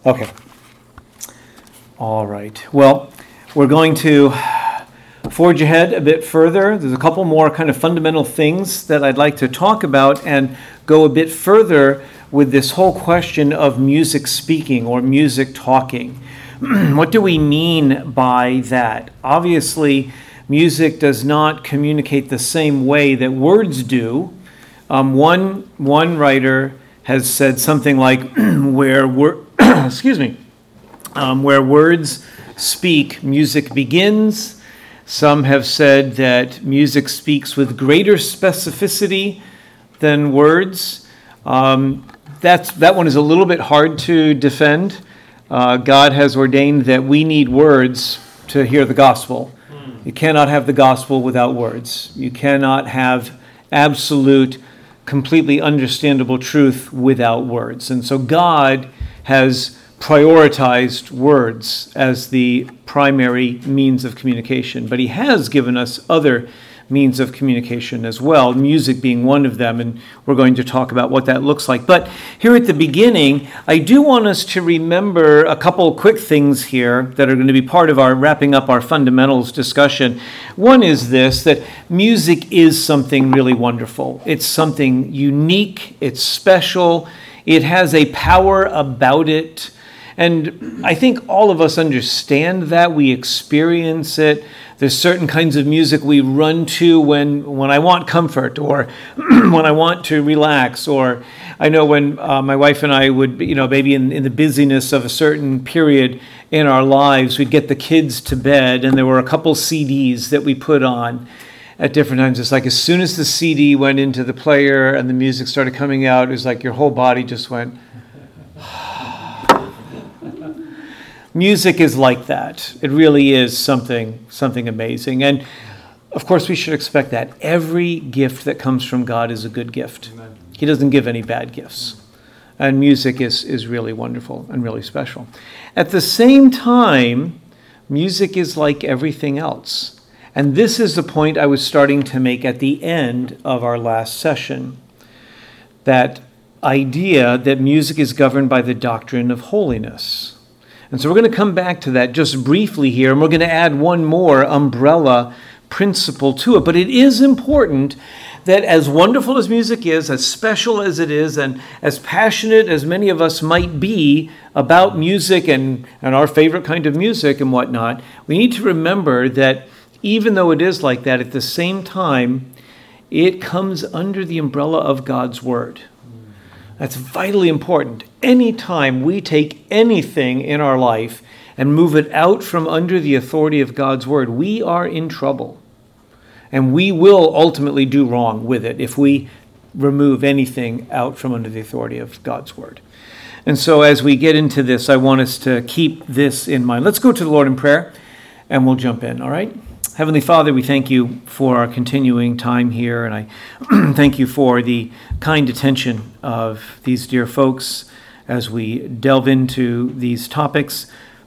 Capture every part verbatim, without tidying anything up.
Okay. All right. Well, we're going to forge ahead a bit further. There's a couple more kind of fundamental things that I'd like to talk about and go a bit further with this whole question of music speaking or music talking. What do we mean by that? Obviously, music does not communicate the same way that words do. Um, one one writer has said something like, "Where wor- excuse me, um, where words speak, music begins." Some have said that music speaks with greater specificity than words. Um, that's that one is a little bit hard to defend. Uh, God has ordained that we need words to hear the gospel. You cannot have the gospel without words. You cannot have absolute, completely understandable truth without words. And so God has prioritized words as the primary means of communication. But he has given us other means of communication as well, music being one of them, and we're going to talk about what that looks like. But here at the beginning, I do want us to remember a couple quick things here that are going to be part of our wrapping up our fundamentals discussion. One is this, that music is something really wonderful. It's something unique, it's special, it has a power about it, and I think all of us understand that, we experience it. There's certain kinds of music we run to when, when I want comfort or when I want to relax. Or I know when uh, my wife and I would, you know, maybe in, in the busyness of a certain period in our lives, we'd get the kids to bed and there were a couple C Ds that we put on at different times. It's like as soon as the C D went into the player and the music started coming out, it was like your whole body just went... Music is like that. It really is something something amazing. And of course, we should expect that. Every gift that comes from God is a good gift. Amen. He doesn't give any bad gifts. And music is, is really wonderful and really special. At the same time, music is like everything else. And this is the point I was starting to make at the end of our last session. That idea that music is governed by the doctrine of holiness. And so we're going to come back to that just briefly here, and we're going to add one more umbrella principle to it. But it is important that as wonderful as music is, as special as it is, and as passionate as many of us might be about music and, and our favorite kind of music and whatnot, we need to remember that even though it is like that, at the same time, it comes under the umbrella of God's Word. That's vitally important. Anytime we take anything in our life and move it out from under the authority of God's Word, we are in trouble. And we will ultimately do wrong with it if we remove anything out from under the authority of God's Word. And so as we get into this, I want us to keep this in mind. Let's go to the Lord in prayer, and we'll jump in, all right? Heavenly Father, we thank you for our continuing time here, and I thank you for the kind attention of these dear folks as we delve into these topics,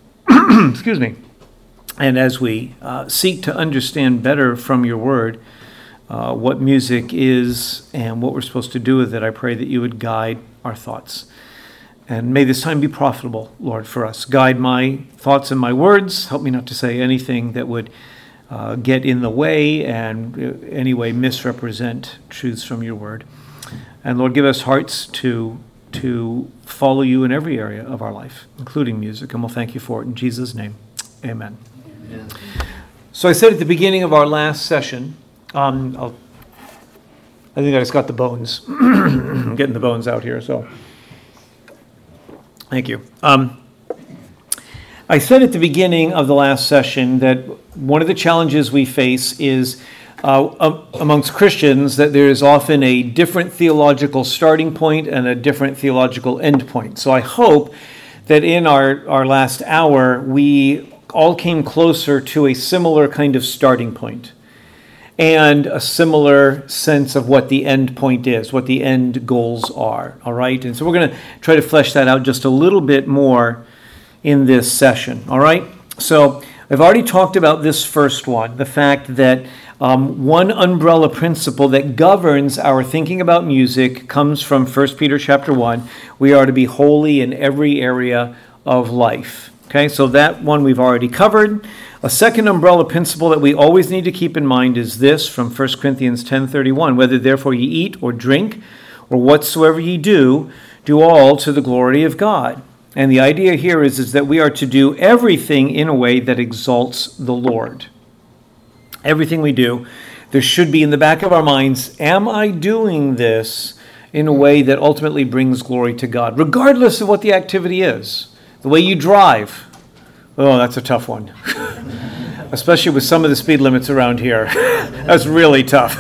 excuse me, and as we uh, seek to understand better from your word uh, what music is and what we're supposed to do with it. I pray that you would guide our thoughts. And may this time be profitable, Lord, for us. Guide my thoughts and my words. Help me not to say anything that would Uh, get in the way and uh, anyway misrepresent truths from your word. And Lord, give us hearts to to follow you in every area of our life, including music, and we'll thank you for it in Jesus' name. Amen. Amen. So I said at the beginning of our last session, um, I'll, I think I just got the bones. I'm getting the bones out here, so thank you. Um, I said at the beginning of the last session that one of the challenges we face is uh, amongst Christians that there is often a different theological starting point and a different theological end point. So I hope that in our, our last hour, we all came closer to a similar kind of starting point and a similar sense of what the end point is, what the end goals are, all right? And so we're going to try to flesh that out just a little bit more in this session, all right? So I've already talked about this first one, the fact that um, one umbrella principle that governs our thinking about music comes from First Peter chapter one. We are to be holy in every area of life. Okay, so that one we've already covered. A second umbrella principle that we always need to keep in mind is this from First Corinthians ten thirty-one. Whether therefore ye eat or drink or whatsoever ye do, do all to the glory of God. And the idea here is, is that we are to do everything in a way that exalts the Lord. Everything we do, there should be in the back of our minds, am I doing this in a way that ultimately brings glory to God, regardless of what the activity is? The way you drive. Oh, that's a tough one. Especially with some of the speed limits around here. That's really tough.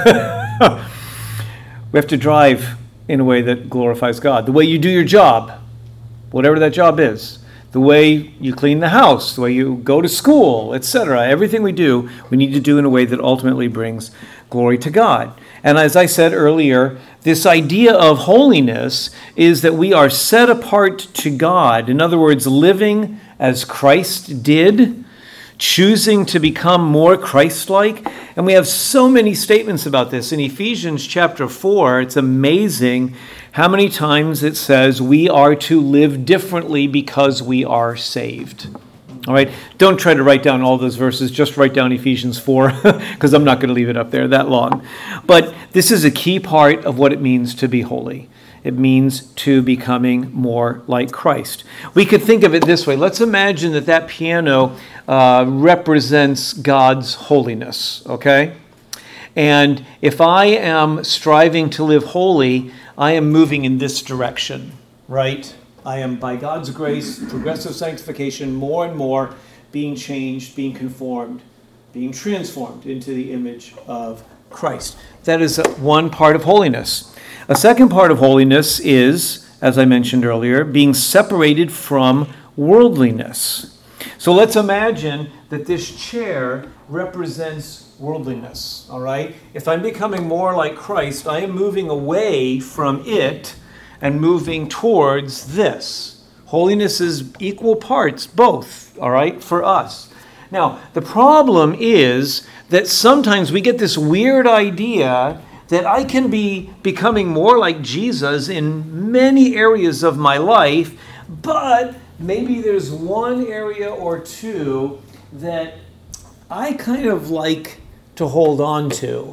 We have to drive in a way that glorifies God. The way you do your job, whatever that job is. The way you clean the house, the way you go to school, et cetera. Everything we do, we need to do in a way that ultimately brings glory to God. And as I said earlier, this idea of holiness is that we are set apart to God. In other words, living as Christ did, choosing to become more Christ-like. And we have so many statements about this. In Ephesians chapter four, it's amazing how many times it says we are to live differently because we are saved. All right, don't try to write down all those verses. Just write down Ephesians four, because I'm not going to leave it up there that long. But this is a key part of what it means to be holy. It means to becoming more like Christ. We could think of it this way. Let's imagine that that piano uh, represents God's holiness, okay? And if I am striving to live holy, I am moving in this direction, right? I am, by God's grace, progressive sanctification, more and more being changed, being conformed, being transformed into the image of Christ. That is one part of holiness. A second part of holiness is, as I mentioned earlier, being separated from worldliness. So let's imagine that this chair represents worldliness, all right? If I'm becoming more like Christ, I am moving away from it and moving towards this. Holiness is equal parts, both, all right, for us. Now, the problem is that sometimes we get this weird idea that I can be becoming more like Jesus in many areas of my life, but maybe there's one area or two that I kind of like to hold on to.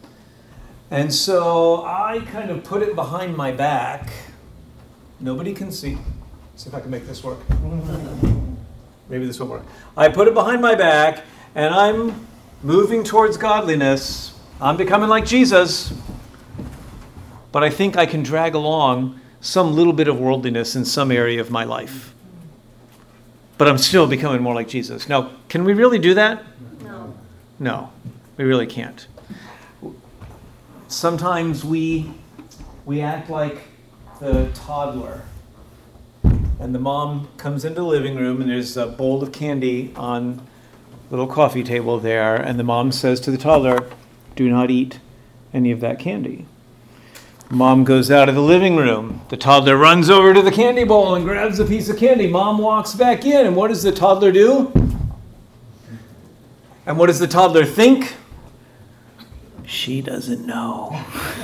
And so I kind of put it behind my back. Nobody can see. See if I can make this work. Maybe this will work. I put it behind my back, and I'm moving towards godliness. I'm becoming like Jesus. But I think I can drag along some little bit of worldliness in some area of my life. But I'm still becoming more like Jesus. Now, can we really do that? No. No, we really can't. Sometimes we we act like the toddler, and the mom comes into the living room, and there's a bowl of candy on the little coffee table there, and the mom says to the toddler, "Do not eat any of that candy." Mom goes out of the living room. The toddler runs over to the candy bowl and grabs a piece of candy. Mom walks back in, and what does the toddler do? And what does the toddler think? She doesn't know.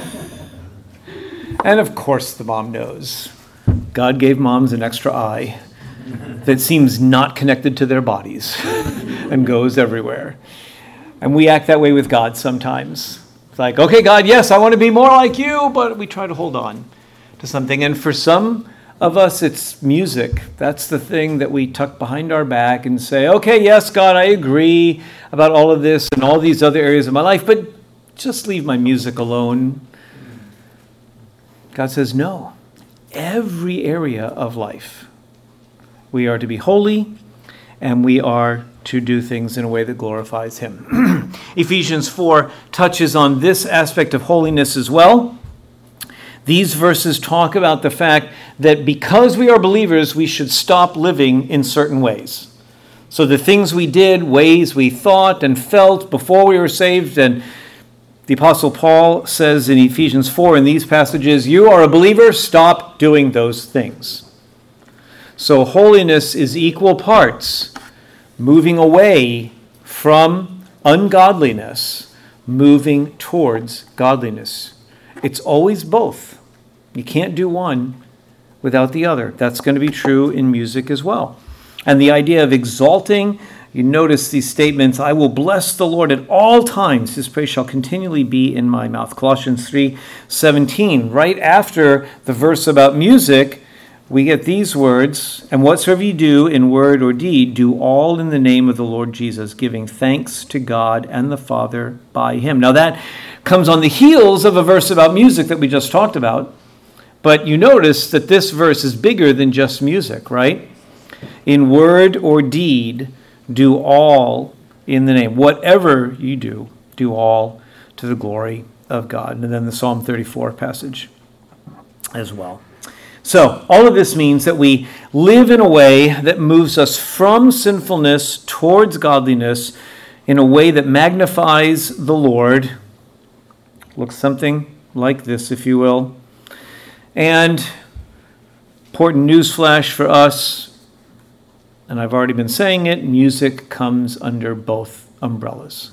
And of course the mom knows. God gave moms an extra eye that seems not connected to their bodies and goes everywhere. And we act that way with God sometimes. It's like, okay, God, yes, I want to be more like you, but we try to hold on to something. And for some of us, it's music. That's the thing that we tuck behind our back and say, okay, yes, God, I agree about all of this and all these other areas of my life, but just leave my music alone. God says, no. Every area of life, we are to be holy, and we are to do things in a way that glorifies Him. Ephesians four touches on this aspect of holiness as well. These verses talk about the fact that because we are believers, we should stop living in certain ways. So the things we did, ways we thought and felt before we were saved, and the Apostle Paul says in Ephesians four in these passages, you are a believer, stop doing those things. So holiness is equal parts moving away from ungodliness, moving towards godliness. It's always both. You can't do one without the other. That's going to be true in music as well. And the idea of exalting, you notice these statements, I will bless the Lord at all times. His praise shall continually be in my mouth. Colossians three seventeen. Right after the verse about music, we get these words, and whatsoever you do in word or deed, do all in the name of the Lord Jesus, giving thanks to God and the Father by him. Now that comes on the heels of a verse about music that we just talked about. But you notice that this verse is bigger than just music, right? In word or deed, do all in the name. Whatever you do, do all to the glory of God. And then the Psalm thirty-four passage as well. So all of this means that we live in a way that moves us from sinfulness towards godliness in a way that magnifies the Lord. Looks something like this, if you will. And important newsflash for us, and I've already been saying it, music comes under both umbrellas.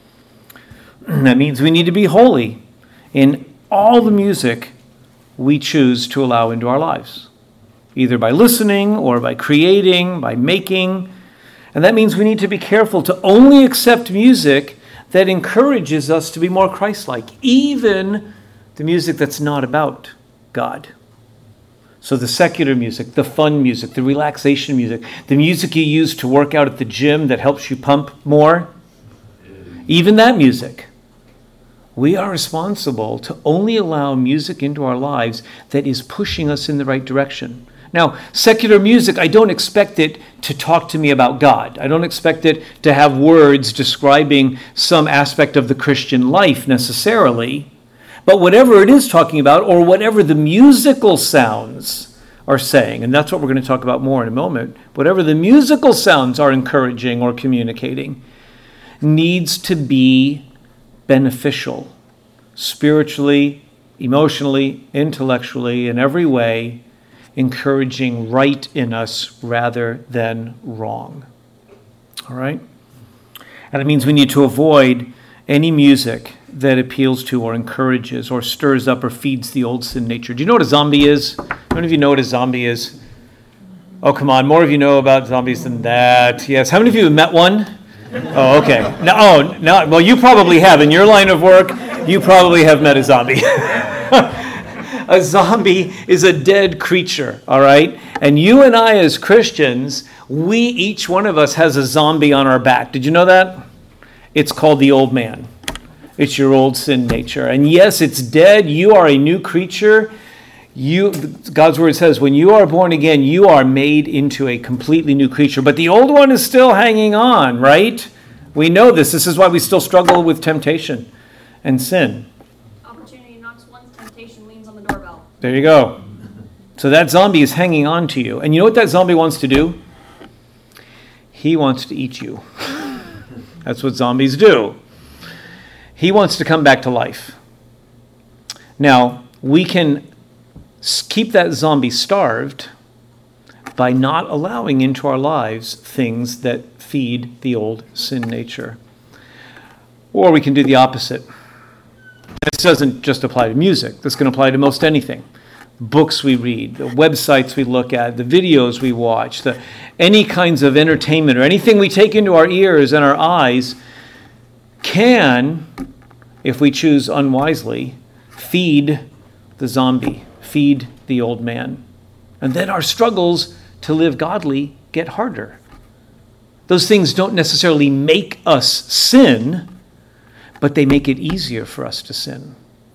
That means we need to be holy in all the music we choose to allow into our lives, either by listening or by creating, by making. And that means we need to be careful to only accept music that encourages us to be more Christ-like, even the music that's not about God. So the secular music, the fun music, the relaxation music, the music you use to work out at the gym that helps you pump more, even that music. We are responsible to only allow music into our lives that is pushing us in the right direction. Now, secular music, I don't expect it to talk to me about God. I don't expect it to have words describing some aspect of the Christian life necessarily. But whatever it is talking about, or whatever the musical sounds are saying, and that's what we're going to talk about more in a moment, whatever the musical sounds are encouraging or communicating, needs to be beneficial, spiritually, emotionally, intellectually, in every way, encouraging right in us rather than wrong. All right? And it means we need to avoid any music that appeals to or encourages or stirs up or feeds the old sin nature. Do you know what a zombie is? How many of you know what a zombie is? Oh, come on. More of you know about zombies than that. Yes. How many of you have met one? Oh, okay. No, oh, no. Well, you probably have. In your line of work, you probably have met a zombie. A zombie is a dead creature, all right? And you and I as Christians, we, each one of us has a zombie on our back. Did you know that? It's called the old man. It's your old sin nature. And yes, it's dead. You are a new creature. You, God's word says, when you are born again, you are made into a completely new creature. But the old one is still hanging on, right? We know this. This is why we still struggle with temptation and sin. Opportunity knocks once, temptation leans on the doorbell. There you go. So that zombie is hanging on to you. And you know what that zombie wants to do? He wants to eat you. That's what zombies do. He wants to come back to life. Now, we can keep that zombie starved by not allowing into our lives things that feed the old sin nature. Or we can do the opposite. This doesn't just apply to music. This can apply to most anything. Books we read, the websites we look at, the videos we watch, the, any kinds of entertainment or anything we take into our ears and our eyes can, if we choose unwisely, feed the zombie, feed the old man. And then our struggles to live godly get harder. Those things don't necessarily make us sin, but they make it easier for us to sin.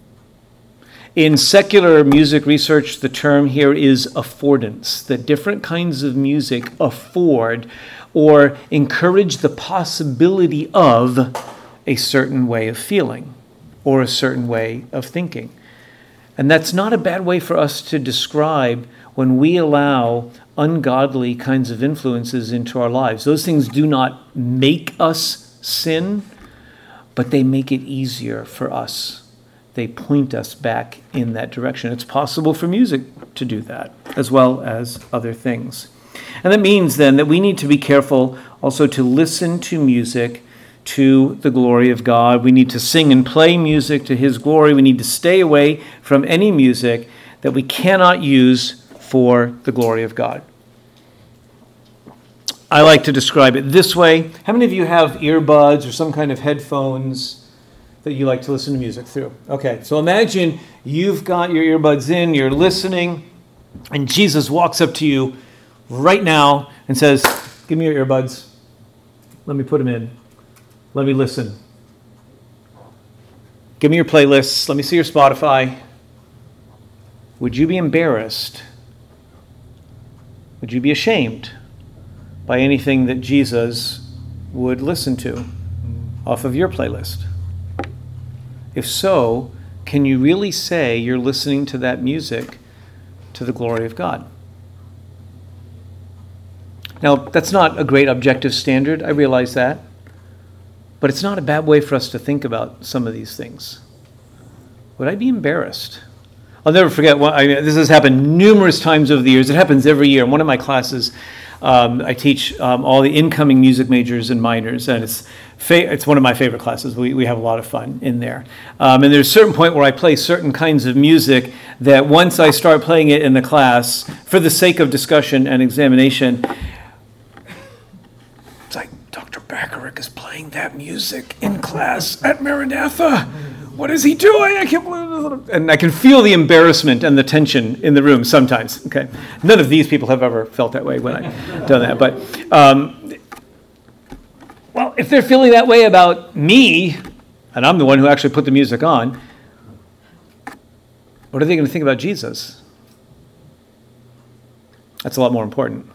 In secular music research, the term here is affordance, that different kinds of music afford or encourage the possibility of a certain way of feeling or a certain way of thinking. And that's not a bad way for us to describe when we allow ungodly kinds of influences into our lives. Those things do not make us sin, but they make it easier for us. They point us back in that direction. It's possible for music to do that, as well as other things. And that means then that we need to be careful also to listen to music to the glory of God. We need to sing and play music to His glory. We need to stay away from any music that we cannot use for the glory of God. I like to describe it this way. How many of you have earbuds or some kind of headphones that you like to listen to music through? Okay, so imagine you've got your earbuds in, you're listening, and Jesus walks up to you right now and says, give me your earbuds. Let me put them in. Let me listen. Give me your playlists. Let me see your Spotify. Would you be embarrassed? Would you be ashamed by anything that Jesus would listen to off of your playlist? If so, can you really say you're listening to that music to the glory of God? Now, that's not a great objective standard, I realize that, but it's not a bad way for us to think about some of these things. Would I be embarrassed? I'll never forget, I mean, this has happened numerous times over the years. It happens every year. In one of my classes, um, I teach um, all the incoming music majors and minors, and it's fa- it's one of my favorite classes. We we have a lot of fun in there. Um, and there's a certain point where I play certain kinds of music that once I start playing it in the class, for the sake of discussion and examination, it's like, Doctor Bacharach is playing that music in class at Maranatha. What is he doing? I can't believe it. And I can feel the embarrassment and the tension in the room sometimes. Okay, none of these people have ever felt that way when I've done that. But, um, well, if they're feeling that way about me, and I'm the one who actually put the music on, what are they going to think about Jesus? That's a lot more important.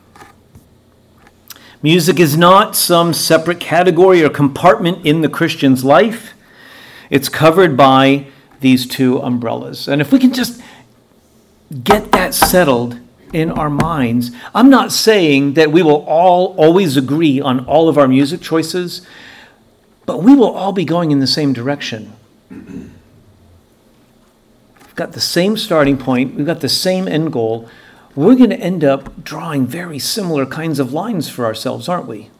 Music is not some separate category or compartment in the Christian's life. It's covered by these two umbrellas. And if we can just get that settled in our minds, I'm not saying that we will all always agree on all of our music choices, but we will all be going in the same direction. We've got the same starting point. We've got the same end goal. We're going to end up drawing very similar kinds of lines for ourselves, aren't we?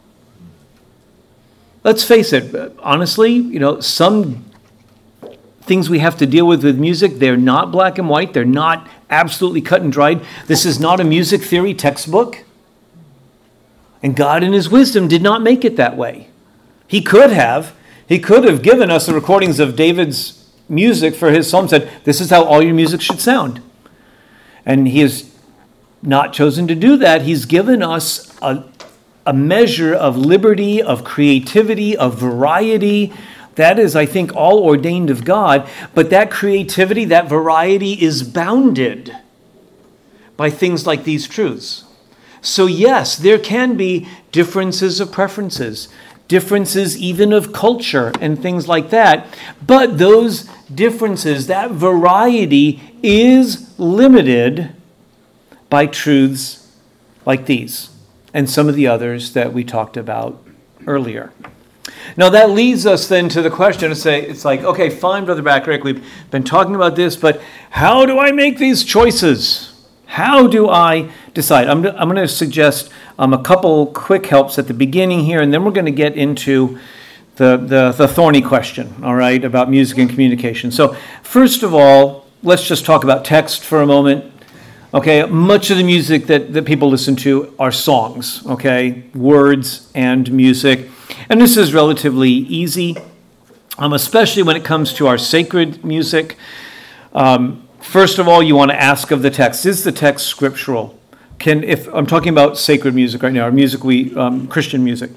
Let's face it, honestly, you know, some things we have to deal with with music, they're not black and white. They're not absolutely cut and dried. This is not a music theory textbook. And God in his wisdom did not make it that way. He could have. He could have given us the recordings of David's music for his psalm, said, this is how all your music should sound. And he has not chosen to do that. He's given us a, a measure of liberty, of creativity, of variety. That is, I think, all ordained of God. But that creativity, that variety is bounded by things like these truths. So yes, there can be differences of preferences, differences even of culture and things like that. But those differences, that variety is limited by truths like these and some of the others that we talked about earlier. Now that leads us then to the question to say, it's like, okay, fine, Brother Bacharach, we've been talking about this, but how do I make these choices? How do I decide? I'm, I'm going to suggest um, a couple quick helps at the beginning here, and then we're going to get into the, the, the thorny question, all right, about music and communication. So first of all, let's just talk about text for a moment. Okay, much of the music that, that people listen to are songs, okay, words and music. And this is relatively easy, um, especially when it comes to our sacred music. Um, first of all, you want to ask of the text, is the text scriptural? Can, if I'm talking about sacred music right now, or music we, um, Christian music,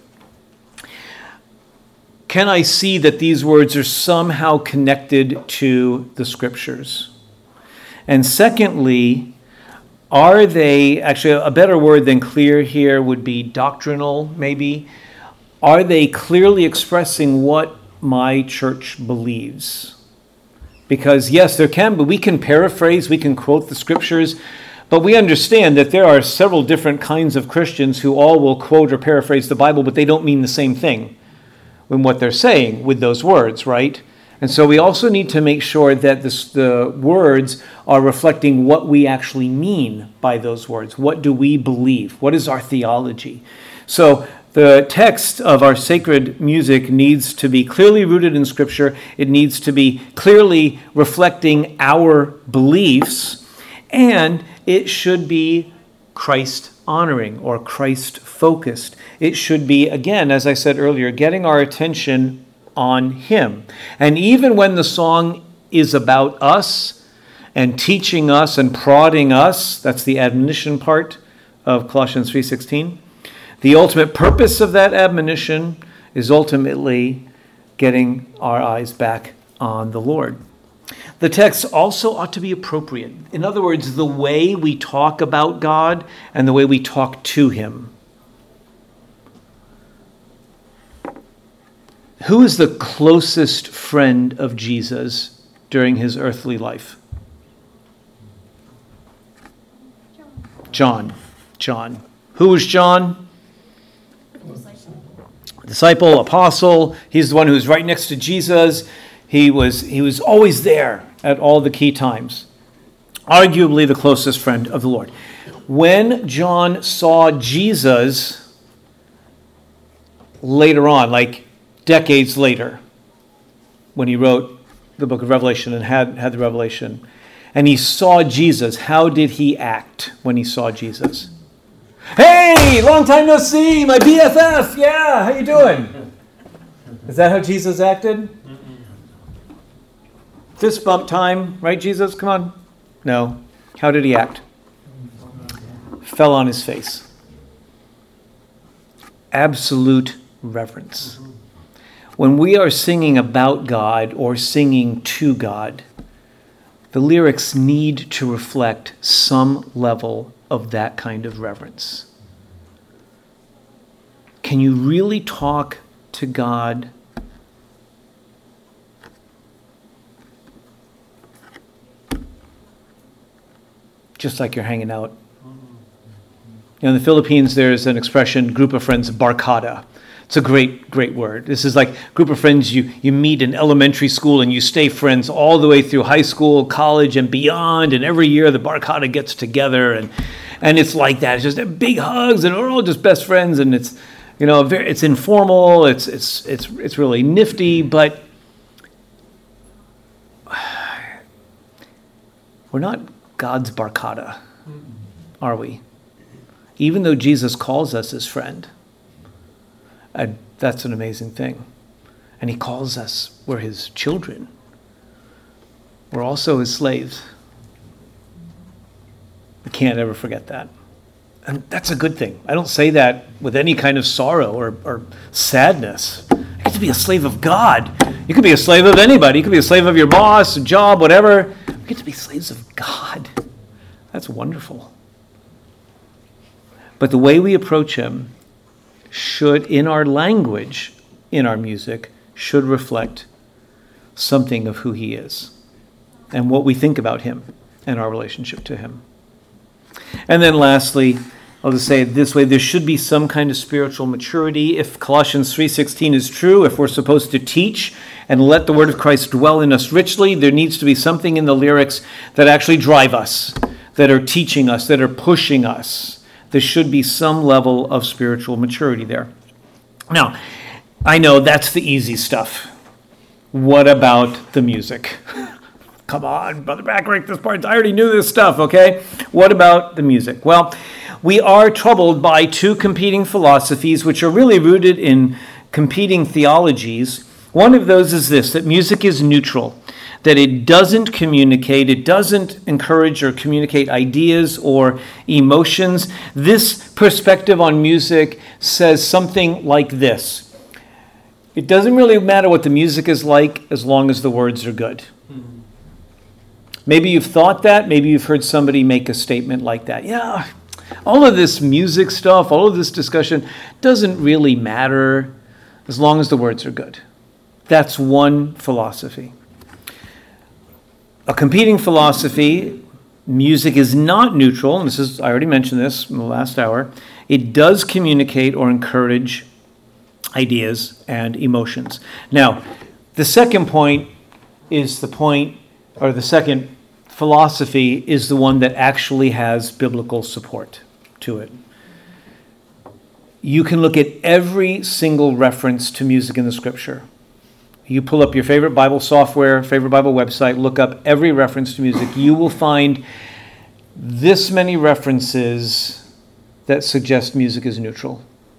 can I see that these words are somehow connected to the scriptures? And secondly, are they, actually a better word than clear here would be doctrinal, maybe. Are they clearly expressing what my church believes? Because yes, there can be, we can paraphrase, we can quote the scriptures, but we understand that there are several different kinds of Christians who all will quote or paraphrase the Bible, but they don't mean the same thing in what they're saying with those words, right? And so we also need to make sure that this, the words are reflecting what we actually mean by those words. What do we believe? What is our theology? So the text of our sacred music needs to be clearly rooted in Scripture. It needs to be clearly reflecting our beliefs, and it should be Christ-honoring or Christ-focused. It should be, again, as I said earlier, getting our attention on him. And even when the song is about us and teaching us and prodding us, that's the admonition part of Colossians three sixteen, the ultimate purpose of that admonition is ultimately getting our eyes back on the Lord. The text also ought to be appropriate. In other words, the way we talk about God and the way we talk to him. Who is the closest friend of Jesus during his earthly life? John. John. Who was John? Disciple, apostle. He's the one who's right next to Jesus. He was, he was always there at all the key times. Arguably the closest friend of the Lord. When John saw Jesus later on, like decades later, when he wrote the book of Revelation and had, had the revelation, and he saw Jesus, how did he act when he saw Jesus? Hey, long time no see, my B F F. Yeah, how you doing? Is that how Jesus acted? Fist bump time, right, Jesus? Come on. No. How did he act? Fell on his face. Absolute reverence. When we are singing about God or singing to God, the lyrics need to reflect some level of that kind of reverence. Can you really talk to God just like you're hanging out? You know, in the Philippines, there's an expression, group of friends, barkada. It's a great, great word. This is like a group of friends you, you meet in elementary school and you stay friends all the way through high school, college, and beyond. And every year the barkada gets together and and it's like that. It's just big hugs and we're all just best friends. And it's, you know, very, it's informal. It's it's it's it's really nifty, but we're not God's barkada, are we? Even though Jesus calls us his friend. And that's an amazing thing. And he calls us, we're his children. We're also his slaves. We can't ever forget that. And that's a good thing. I don't say that with any kind of sorrow or, or sadness. I get to be a slave of God. You could be a slave of anybody. You could be a slave of your boss, a job, whatever. We get to be slaves of God. That's wonderful. But the way we approach him should, in our language, in our music, should reflect something of who he is and what we think about him and our relationship to him. And then lastly, I'll just say it this way, there should be some kind of spiritual maturity. If Colossians three sixteen is true, if we're supposed to teach and let the word of Christ dwell in us richly, there needs to be something in the lyrics that actually drive us, that are teaching us, that are pushing us. There should be some level of spiritual maturity there. Now, I know that's the easy stuff. What about the music? Come on, Brother Backrack, this part, I already knew this stuff, okay? What about the music? Well, we are troubled by two competing philosophies which are really rooted in competing theologies. One of those is this, that music is neutral, that it doesn't communicate, it doesn't encourage or communicate ideas or emotions. This perspective on music says something like this. It doesn't really matter what the music is like as long as the words are good. Mm-hmm. Maybe you've thought that, maybe you've heard somebody make a statement like that. Yeah, all of this music stuff, all of this discussion doesn't really matter as long as the words are good. That's one philosophy. A competing philosophy, music is not neutral, and this is, I already mentioned this in the last hour. It does communicate or encourage ideas and emotions. Now, the second point is the point, or the second philosophy is the one that actually has biblical support to it. You can look at every single reference to music in the scripture. You pull up your favorite Bible software, favorite Bible website, look up every reference to music. You will find this many references that suggest music is neutral.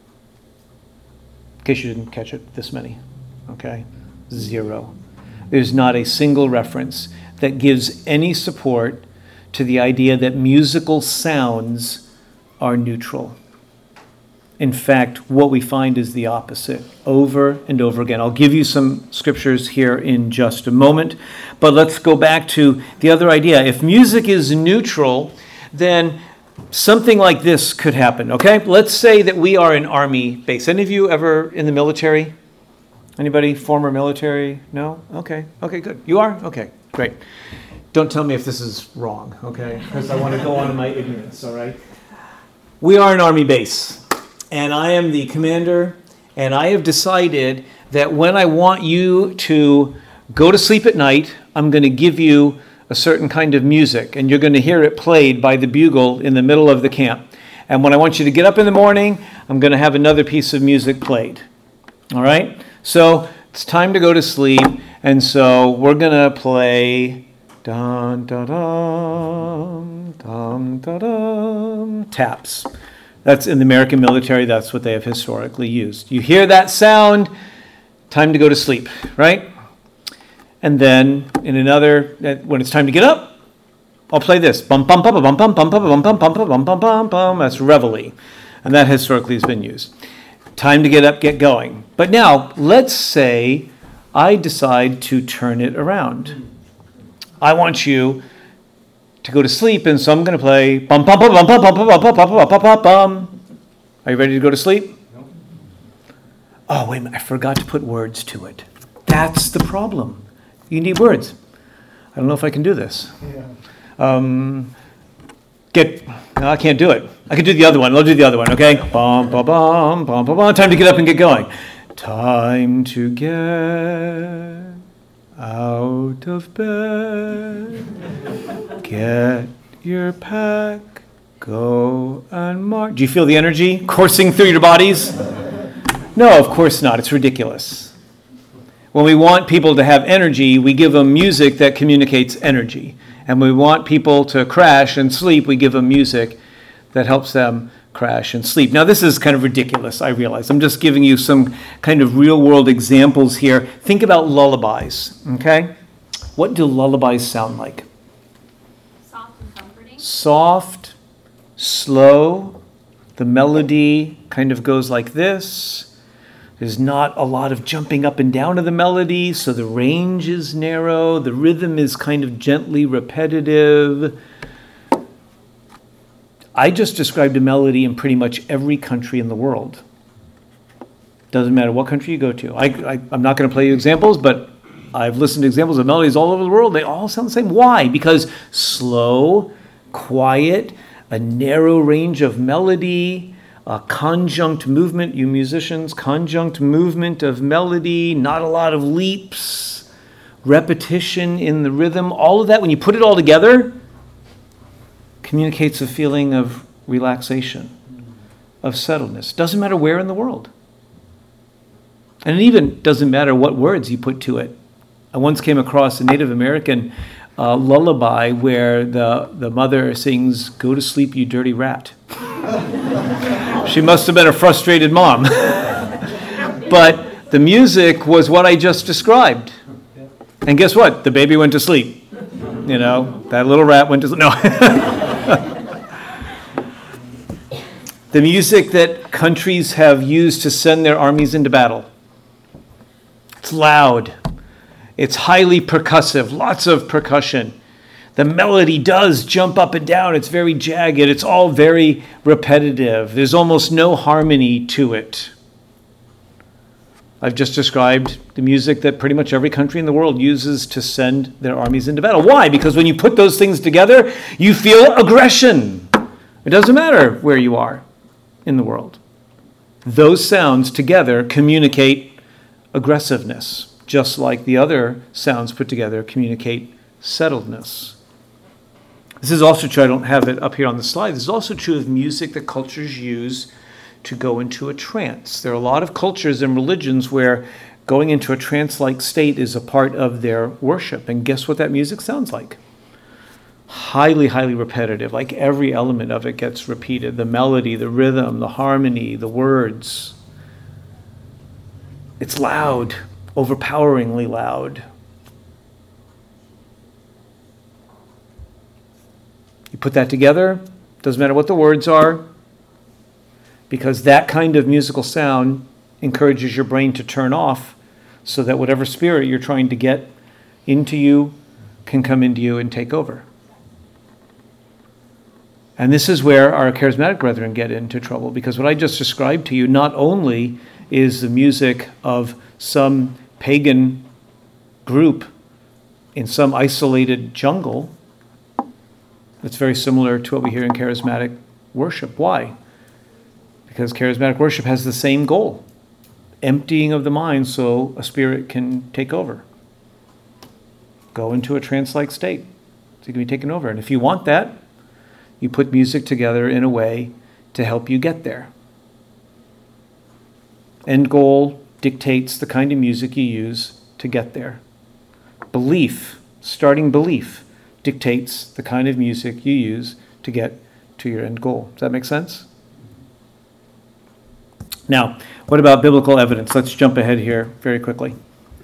In case you didn't catch it, this many, okay? Zero. There's not a single reference that gives any support to the idea that musical sounds are neutral. In fact, what we find is the opposite over and over again. I'll give you some scriptures here in just a moment, but let's go back to the other idea. If music is neutral, then something like this could happen, okay? Let's say that we are an army base. Any of you ever in the military? Anybody former military? No? Okay. Okay, good. You are? Okay, great. Don't tell me if this is wrong, okay? Because I want to go on to my ignorance, all right? We are an army base. And I am the commander, and I have decided that when I want you to go to sleep at night, I'm going to give you a certain kind of music, and you're going to hear it played by the bugle in the middle of the camp. And when I want you to get up in the morning, I'm going to have another piece of music played. All right? So it's time to go to sleep, and so we're going to play dun dun dun dun dun dun taps. That's in the American military, that's what they have historically used. You hear that sound, time to go to sleep, right? And then in another, when it's time to get up, I'll play this. Bum bum bum bum bum bum bum bum bum bum bum bum bum bum. That's reveille. And that historically has been used. Time to get up, get going. But now, let's say I decide to turn it around. I want you to go to sleep, and so I'm going to play bum bum bum bum bum bum bum bum bum bum bum bum. Are you ready to go to sleep? No. Oh, wait a minute. I forgot to put words to it. That's the problem. You need words. I don't know if I can do this. Yeah. Um, get. No, I can't do it. I can do the other one. I'll do the other one, okay? Bum bum bum bum bum bum. Time to get up and get going. Time to get out of bed. Get your pack, go and march. Do you feel the energy coursing through your bodies? No, of course not. It's ridiculous. When we want people to have energy, we give them music that communicates energy. And when we want people to crash and sleep, we give them music that helps them crash and sleep. Now, this is kind of ridiculous, I realize. I'm just giving you some kind of real-world examples here. Think about lullabies, okay? What do lullabies sound like? Soft, slow. The melody kind of goes like this. There's not a lot of jumping up and down of the melody, so the range is narrow. The rhythm is kind of gently repetitive. I just described a melody in pretty much every country in the world. Doesn't matter what country you go to. I, I, I'm not going to play you examples, but I've listened to examples of melodies all over the world. They all sound the same. Why? Because slow, quiet, a narrow range of melody, a conjunct movement, you musicians, conjunct movement of melody, not a lot of leaps, repetition in the rhythm, all of that, when you put it all together, communicates a feeling of relaxation, of settledness. Doesn't matter where in the world. And it even doesn't matter what words you put to it. I once came across a Native American uh, lullaby where the, the mother sings, "Go to sleep, you dirty rat." She must have been a frustrated mom. But the music was what I just described. And guess what? The baby went to sleep. You know, that little rat went to sleep. No. The music that countries have used to send their armies into battle. It's loud. It's highly percussive, lots of percussion. The melody does jump up and down. It's very jagged. It's all very repetitive. There's almost no harmony to it. I've just described the music that pretty much every country in the world uses to send their armies into battle. Why? Because when you put those things together, you feel aggression. It doesn't matter where you are in the world. Those sounds together communicate aggressiveness, just like the other sounds put together communicate settledness. This is also true, I don't have it up here on the slide, this is also true of music that cultures use to go into a trance. There are a lot of cultures and religions where going into a trance-like state is a part of their worship. And guess what that music sounds like? highly, highly repetitive. Like every element of it gets repeated. The melody, the rhythm, the harmony, the words. It's loud, overpoweringly loud. You put that together, doesn't matter what the words are, because that kind of musical sound encourages your brain to turn off so that whatever spirit you're trying to get into you can come into you and take over. And this is where our charismatic brethren get into trouble, because what I just described to you not only is the music of some pagan group in some isolated jungle. It's very similar to what we hear in charismatic worship. Why? Because charismatic worship has the same goal: emptying of the mind so a spirit can take over. Go into a trance-like state so you can be taken over. And if you want that, you put music together in a way to help you get there. End goal dictates the kind of music you use to get there. Belief, starting belief, dictates the kind of music you use to get to your end goal. Does that make sense? Now, what about biblical evidence? Let's jump ahead here very quickly.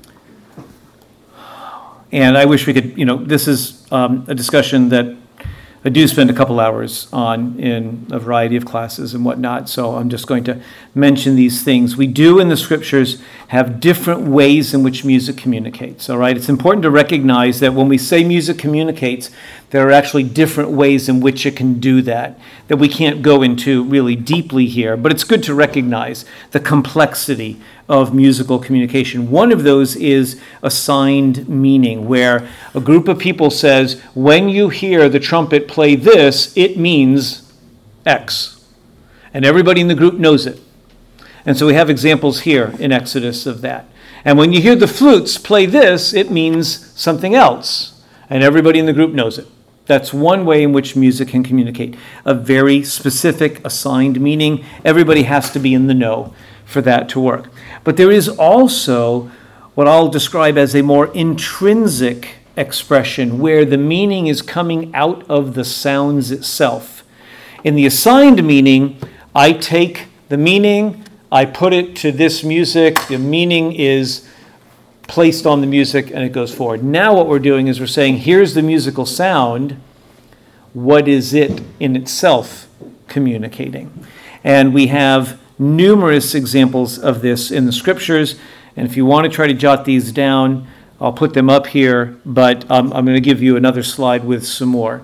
And I wish we could, you know, this is um, a discussion that I do spend a couple hours on in a variety of classes and whatnot, so I'm just going to mention these things. We do in the scriptures have different ways in which music communicates, all right? It's important to recognize that when we say music communicates, there are actually different ways in which it can do that, that we can't go into really deeply here, but it's good to recognize the complexity of musical communication. One of those is assigned meaning, where a group of people says, when you hear the trumpet play this, it means X. And everybody in the group knows it. And so we have examples here in Exodus of that. And when you hear the flutes play this, it means something else. And everybody in the group knows it. That's one way in which music can communicate. A very specific assigned meaning. Everybody has to be in the know for that to work. But there is also what I'll describe as a more intrinsic expression, where the meaning is coming out of the sounds itself. In the assigned meaning, I take the meaning, I put it to this music, the meaning is placed on the music, and it goes forward. Now what we're doing is we're saying, here's the musical sound, what is it in itself communicating? And we have numerous examples of this in the scriptures, and if you want to try to jot these down, I'll put them up here, but um, I'm going to give you another slide with some more.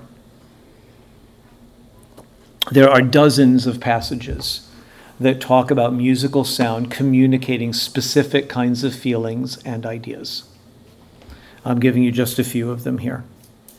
There are dozens of passages that talk about musical sound communicating specific kinds of feelings and ideas. I'm giving you just a few of them here.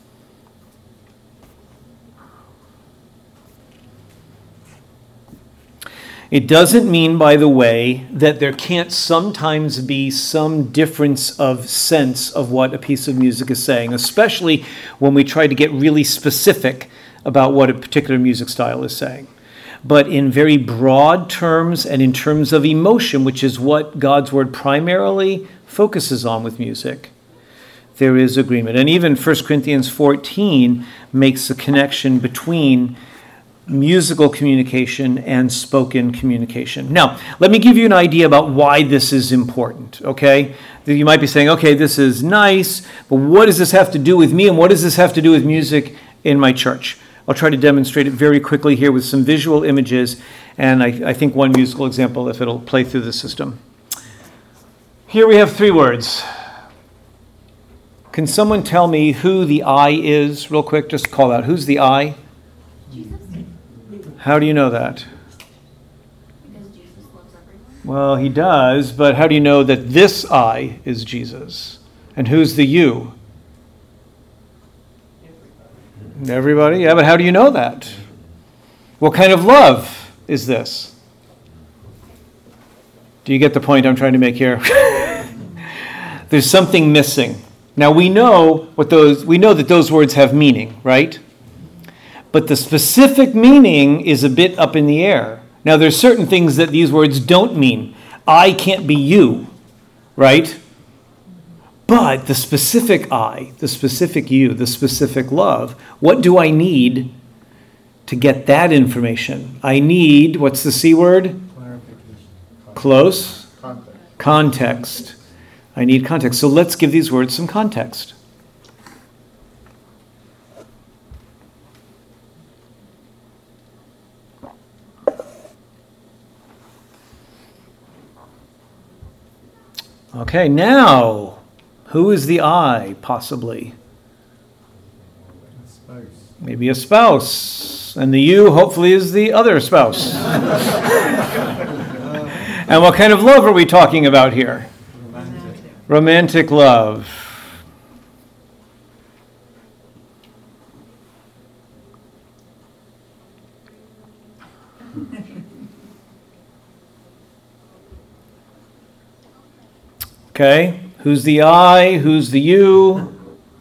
It doesn't mean, by the way, that there can't sometimes be some difference of sense of what a piece of music is saying, especially when we try to get really specific about what a particular music style is saying. But in very broad terms and in terms of emotion, which is what God's word primarily focuses on with music, there is agreement. And even First Corinthians fourteen makes a connection between musical communication and spoken communication. Now, let me give you an idea about why this is important, okay? You might be saying, okay, this is nice, but what does this have to do with me, and what does this have to do with music in my church? I'll try to demonstrate it very quickly here with some visual images, and I, I think one musical example, if it'll play through the system. Here we have three words. Can someone tell me who the I is, real quick? Just call out. Who's the I? Jesus. How do you know that? Because Jesus loves everyone. Well, he does, but how do you know that this I is Jesus? And who's the you? Everybody. Everybody? Yeah, but how do you know that? What kind of love is this? Do you get the point I'm trying to make here? There's something missing. Now we know what those we know that those words have meaning, right? But the specific meaning is a bit up in the air. Now, there's certain things that these words don't mean. I can't be you, right? But the specific I, the specific you, the specific love, what do I need to get that information? I need, what's the C word? Close? Context. Context. I need context. So let's give these words some context. Okay, now, who is the I, possibly? Spouse. Maybe a spouse. And the you, hopefully, is the other spouse. And what kind of love are we talking about here? Romantic. Romantic love. Okay, who's the I? Who's the you?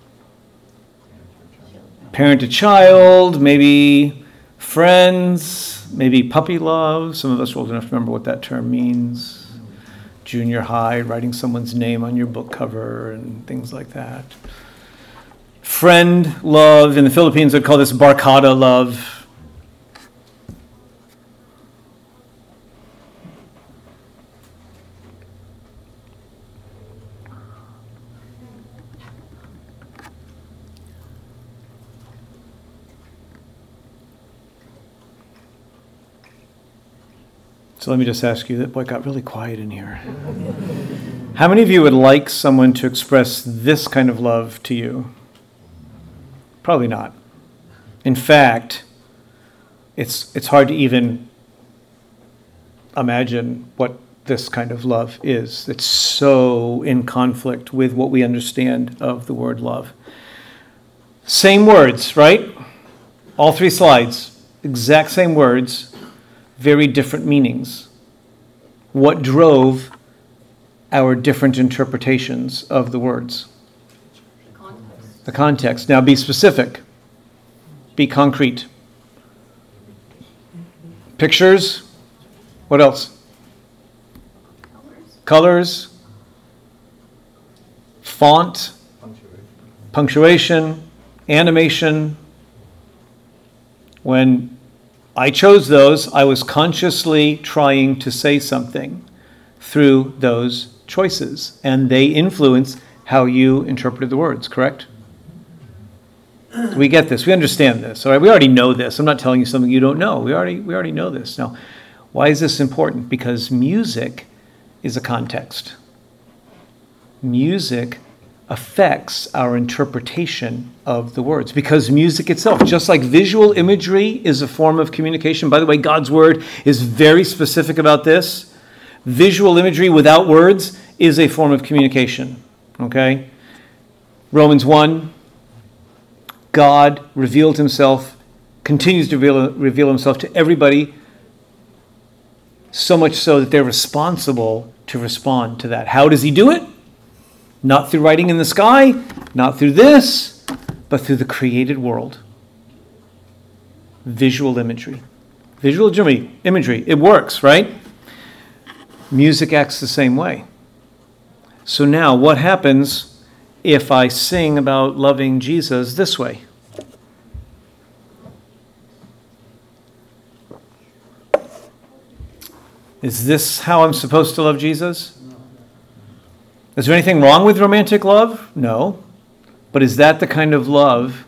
Parent to child, maybe friends, maybe puppy love. Some of us are old enough to remember what that term means. Junior high, writing someone's name on your book cover and things like that. Friend love. In the Philippines, they'd call this barkada love. So let me just ask you that, boy, it got really quiet in here. How many of you would like someone to express this kind of love to you? Probably not. In fact, it's it's hard to even imagine what this kind of love is. It's so in conflict with what we understand of the word love. Same words, right? All three slides, exact same words, very different meanings. What drove our different interpretations of the words? The context. The context. Now be specific. Be concrete. Pictures. What else? Colors. Colors. Font. Punctuation. Punctuation. Animation. When I chose those, I was consciously trying to say something through those choices, and they influence how you interpreted the words, correct? We get this. We understand this. All right, we already know this. I'm not telling you something you don't know. We already we already know this. Now, why is this important? Because music is a context. Music affects our interpretation of the words, because music itself, just like visual imagery is a form of communication. By the way, God's word is very specific about this. Visual imagery without words is a form of communication. Okay? Romans one, God revealed himself, continues to reveal, reveal himself to everybody, so much so that they're responsible to respond to that. How does he do it? Not through writing in the sky, not through this, but through the created world. Visual imagery. Visual imagery, imagery, it works, right? Music acts the same way. So now, what happens if I sing about loving Jesus this way? Is this how I'm supposed to love Jesus? Is there anything wrong with romantic love? No. But is that the kind of love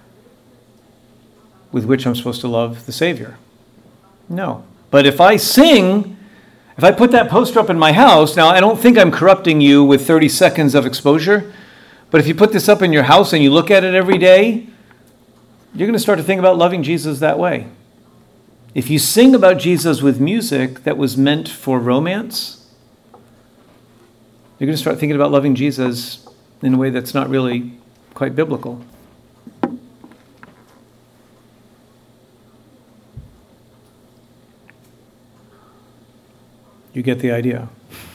with which I'm supposed to love the Savior? No. But if I sing, if I put that poster up in my house, now I don't think I'm corrupting you with thirty seconds of exposure, but if you put this up in your house and you look at it every day, you're going to start to think about loving Jesus that way. If you sing about Jesus with music that was meant for romance, you're going to start thinking about loving Jesus in a way that's not really quite biblical. You get the idea.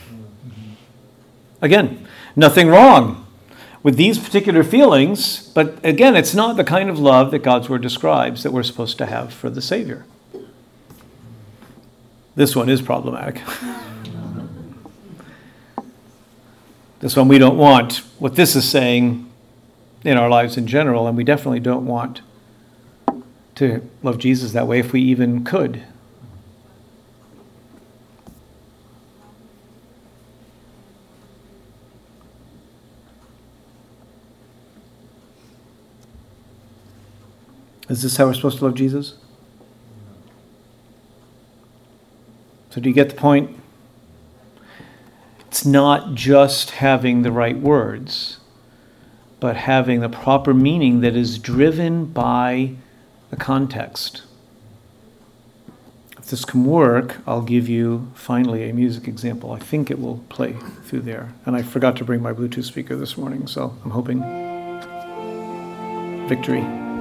Again, nothing wrong with these particular feelings, but again, it's not the kind of love that God's word describes that we're supposed to have for the Savior. This one is problematic. This one, we don't want what this is saying in our lives in general, and we definitely don't want to love Jesus that way if we even could. Is this how we're supposed to love Jesus? So do you get the point? It's not just having the right words, but having the proper meaning that is driven by the context. If this can work, I'll give you finally a music example. I think it will play through there. And I forgot to bring my Bluetooth speaker this morning, so I'm hoping victory.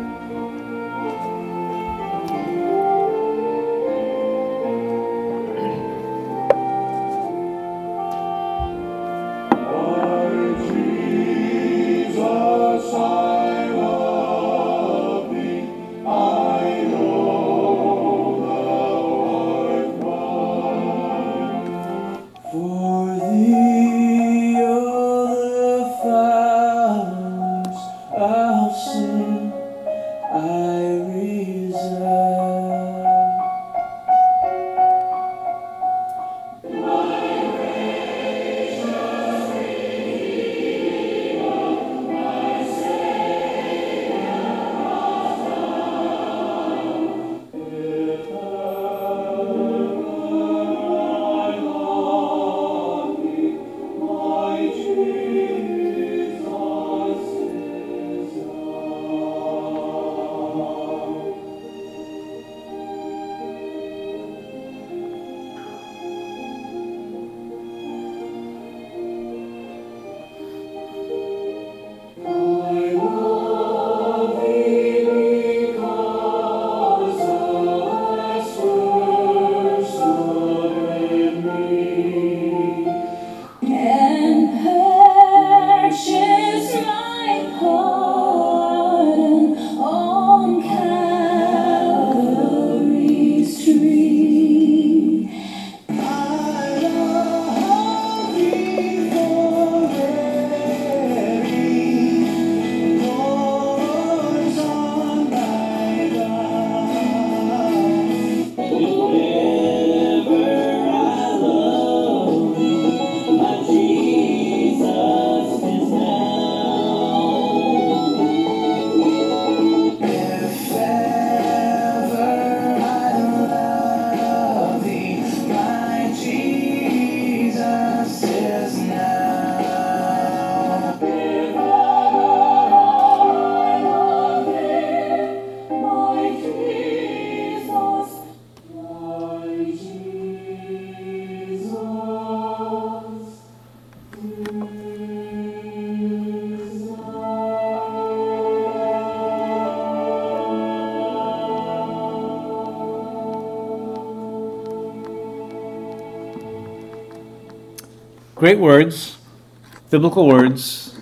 Great words, biblical words,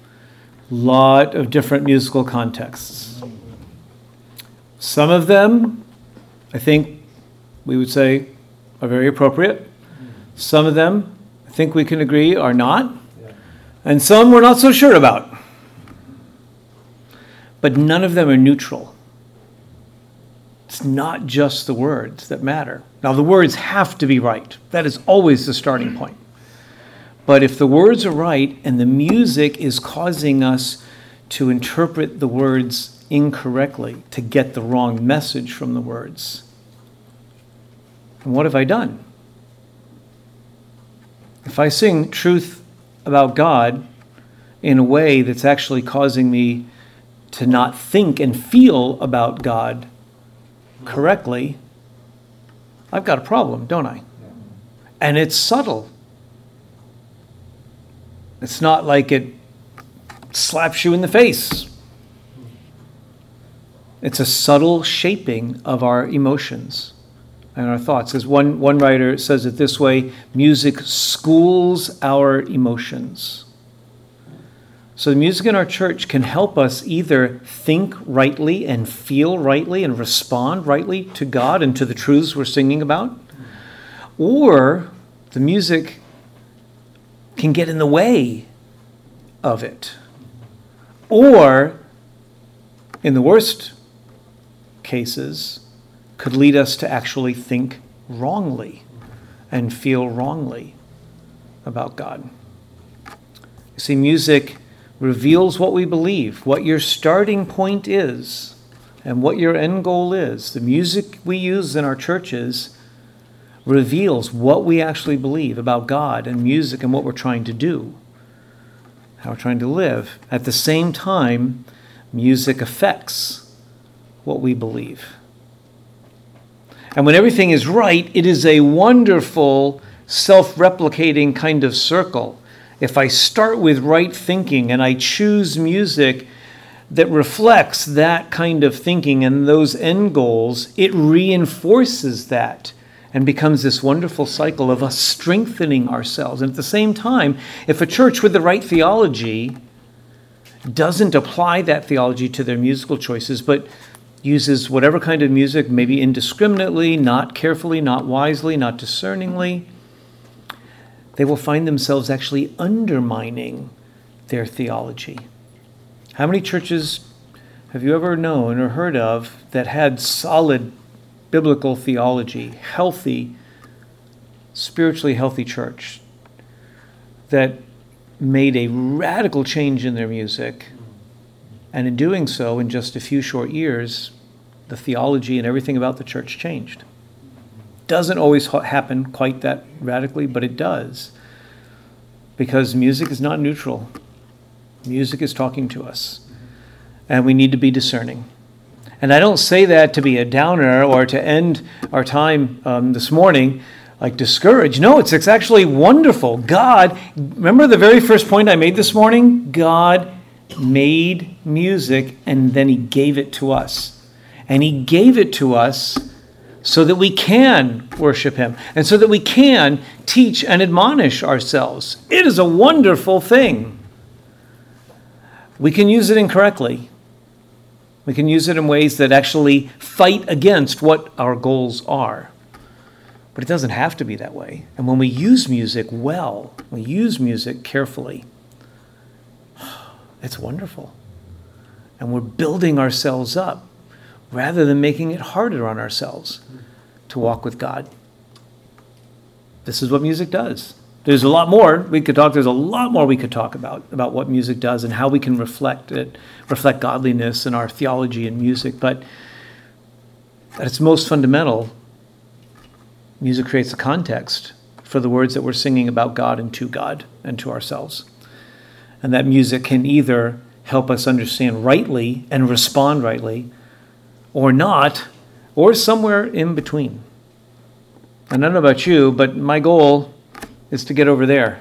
lot of different musical contexts. Some of them, I think we would say, are very appropriate. Some of them, I think we can agree, are not. And some we're not so sure about. But none of them are neutral. It's not just the words that matter. Now, the words have to be right. That is always the starting point. But if the words are right and the music is causing us to interpret the words incorrectly, to get the wrong message from the words, then what have I done? If I sing truth about God in a way that's actually causing me to not think and feel about God correctly, I've got a problem, don't I? And it's subtle. It's not like it slaps you in the face. It's a subtle shaping of our emotions and our thoughts. As one, one writer says it this way, music schools our emotions. So the music in our church can help us either think rightly and feel rightly and respond rightly to God and to the truths we're singing about, or the music can get in the way of it. Or, in the worst cases, could lead us to actually think wrongly and feel wrongly about God. You see, music reveals what we believe, what your starting point is, and what your end goal is. The music we use in our churches reveals what we actually believe about God and music and what we're trying to do, how we're trying to live. At the same time, music affects what we believe. And when everything is right, it is a wonderful, self-replicating kind of circle. If I start with right thinking and I choose music that reflects that kind of thinking and those end goals, it reinforces that and becomes this wonderful cycle of us strengthening ourselves. And at the same time, if a church with the right theology doesn't apply that theology to their musical choices, but uses whatever kind of music, maybe indiscriminately, not carefully, not wisely, not discerningly, they will find themselves actually undermining their theology. How many churches have you ever known or heard of that had solid biblical theology, healthy, spiritually healthy church, that made a radical change in their music, and in doing so, in just a few short years, the theology and everything about the church changed? Doesn't always ha- happen quite that radically, but it does. Because music is not neutral. Music is talking to us. And we need to be discerning. And I don't say that to be a downer or to end our time um, this morning like discouraged. No, it's, it's actually wonderful. God, remember the very first point I made this morning? God made music and then he gave it to us. And he gave it to us so that we can worship him and so that we can teach and admonish ourselves. It is a wonderful thing. We can use it incorrectly. We can use it in ways that actually fight against what our goals are. But it doesn't have to be that way. And when we use music well, we use music carefully, it's wonderful. And we're building ourselves up rather than making it harder on ourselves to walk with God. This is what music does. There's a lot more we could talk. There's a lot more we could talk about, about what music does and how we can reflect it, reflect godliness in our theology and music. But at its most fundamental, music creates a context for the words that we're singing about God and to God and to ourselves. And that music can either help us understand rightly and respond rightly, or not, or somewhere in between. And I don't know about you, but my goal is to get over there.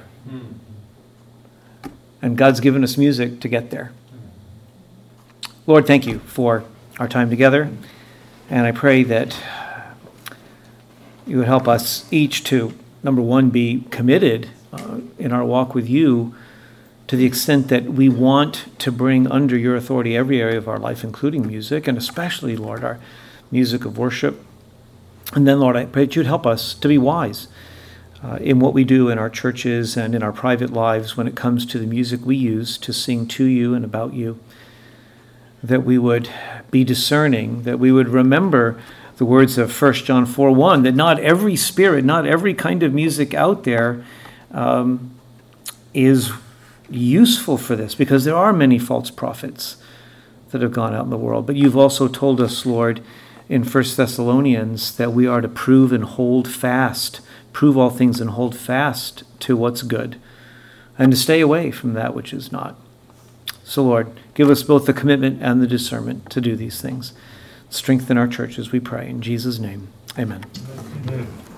And God's given us music to get there. Lord, thank you for our time together. And I pray that you would help us each to, number one, be committed uh, in our walk with you to the extent that we want to bring under your authority every area of our life, including music, and especially, Lord, our music of worship. And then, Lord, I pray that you'd help us to be wise uh, in what we do in our churches and in our private lives when it comes to the music we use to sing to you and about you, that we would be discerning, that we would remember the words of First John four one, that not every spirit, not every kind of music out there um, is useful for this, because there are many false prophets that have gone out in the world. But you've also told us, Lord, in First Thessalonians, that we are to prove and hold fast, prove all things and hold fast to what's good, and to stay away from that which is not. So, Lord, give us both the commitment and the discernment to do these things. Strengthen our churches, we pray. In Jesus' name, amen. Amen.